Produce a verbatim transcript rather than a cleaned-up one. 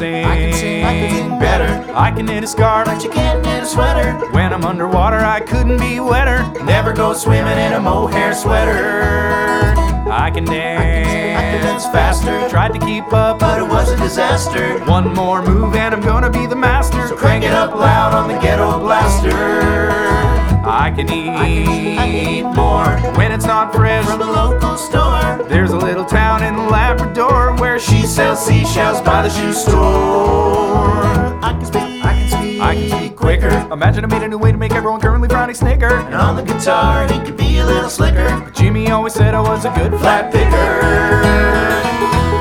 sing, I can sing, I can sing better. I can knit a scarf, But you can't knit a sweater. when I'm underwater I couldn't be wetter. Never go swimming in a mohair sweater. I can dance, I can dance faster. tried to keep up, But it was a disaster. one more move and I'm gonna be the master. So crank it up loud on the ghetto blaster. I can eat, I can eat, I can eat more when it's not fresh. from the local store. There's a little town in Labrador where she sells seashells by the shoe store. I can speak, I can speak, I can speak quicker. Imagine I made a new way to make everyone currently Friday snicker. And on the guitar he could be a little slicker. Jimmy always said I was a good flat Flat picker.